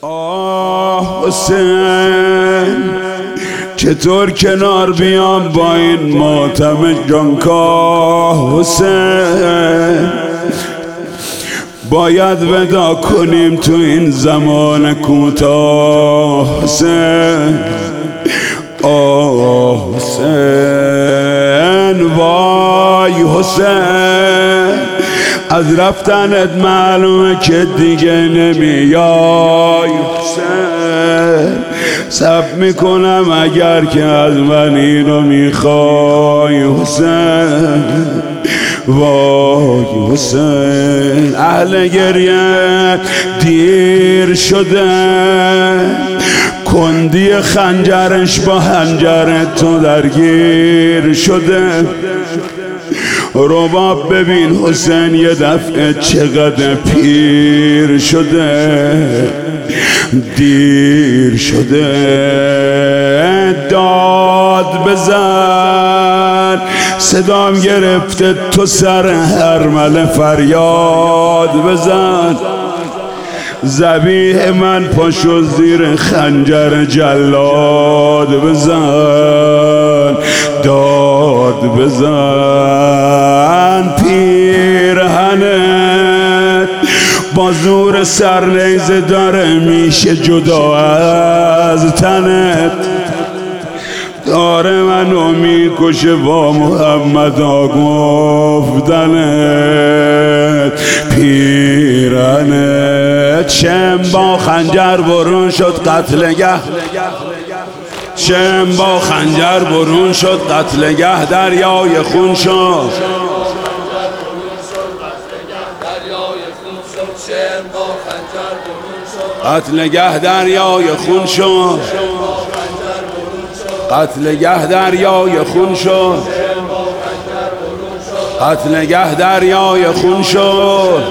آه حسین چطور کنار بیام با این ماتم جانکاه حسین، باید ودا کنیم تو این زمان کوتاه حسین. آه حسین وای حسین، از رفتنت معلومه که دیگه نمیای حسین. صبر میکنم اگر که از من اینو میخوای حسین. وای حسین اهل گریه دیر شده، کندی خنجرش با خنجر تو درگیر شده. رباب ببین حسین یه دفعه چقدر پیر شده، دیر شده. داد بزن صدام گرفته تو سر هرمله، فریاد بزن. ذبیح من پاشو زیر خنجر جلاد بزن، داد بزن. پیرهنت با زور سرنیزه داره میشه جدا از تنت، داره منو میکشه با محمد گفتنت. پیرهنت شم با خنجر برون شد قتلگه، شم با خنجر برون شد قتلگه، دریای خون شد. قتلگه دریای خون شد، قتلگه دریای خون شد، قتلگه دریای خون شد.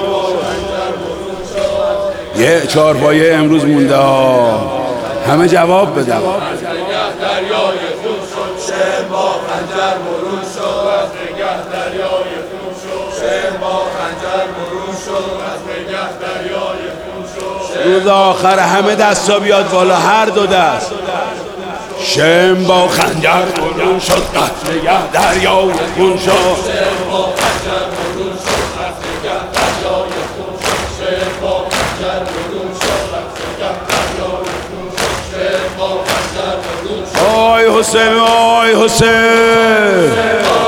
یه چهارپایه امروز مونده ها، همه جواب بدن. قتلگه دریای خون شد، شم با خنجر برون شد، قتلگه دریای خون شد، شم با خنجر برون شد، قتلگه دریای خون شد. روز آخر همه دستا بیاد بالا، هر دو دست. شم با خنجر برون شد، قتلگه دریای خون شد، شم با خنجر برون شد، قتلگه دریای خون شد، شم با خنجر برون شد، قتلگه دریای خون شد، شم با خنجر برون شد. آی حسین، آی حسین.